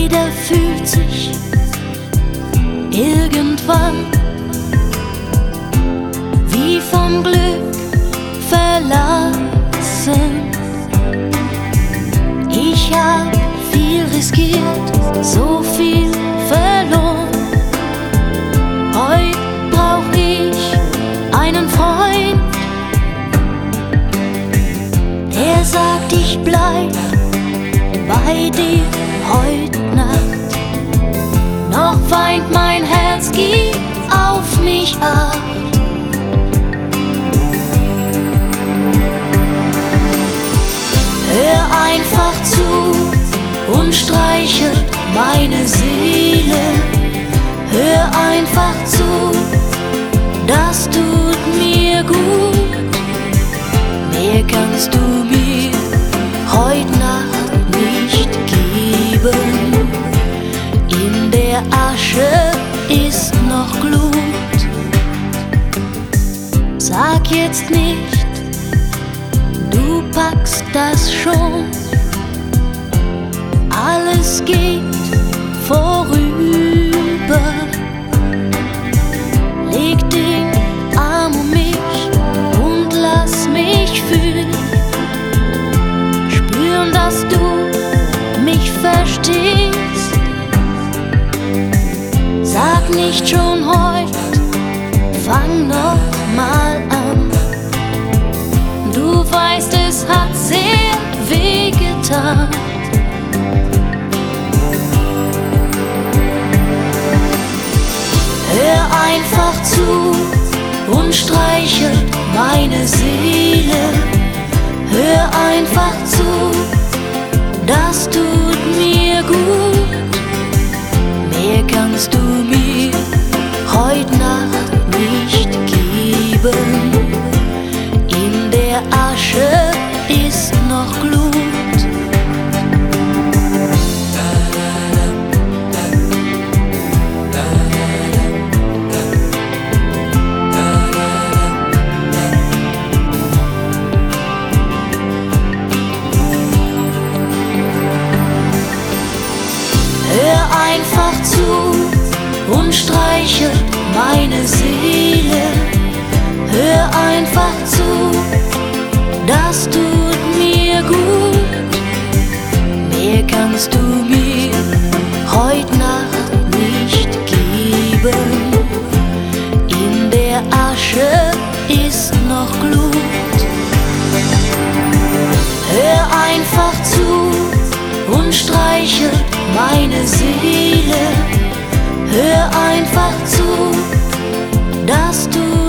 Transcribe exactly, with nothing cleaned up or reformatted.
Jeder fühlt sich irgendwann wie vom Glück verlassen. Ich hab viel riskiert, so viel verloren. Heute brauch ich einen Freund, der sagt, ich bleib bei dir heut Nacht. Noch weint mein Herz, gib auf mich acht. Hör einfach zu und streichelt meine Seele. Hör einfach zu, das tut mir gut. Mehr kannst du mir heut Nacht nicht geben. In der Asche ist noch Glut. Sag jetzt nicht, du packst das schon. Alles geht vorüber. Leg den Arm um mich und lass mich fühlen. Spüren, dass du mich verstehst. Sag nicht schon heut, fang noch mal an. Du weißt, es hat sehr wehgetan. Hör einfach zu und streichelt meine Seele. Hör einfach zu, das tut mir gut. Mehr kannst du mir heut Nacht nicht geben. In der Asche ist noch Glut. Hör einfach zu und streichelt meine Seele. Hör einfach zu, das tut mir gut. Mehr kannst du mir heut Nacht nicht geben. In der Asche ist noch Glut. Hör einfach zu und streichelt meine Seele. Hör einfach zu, dass du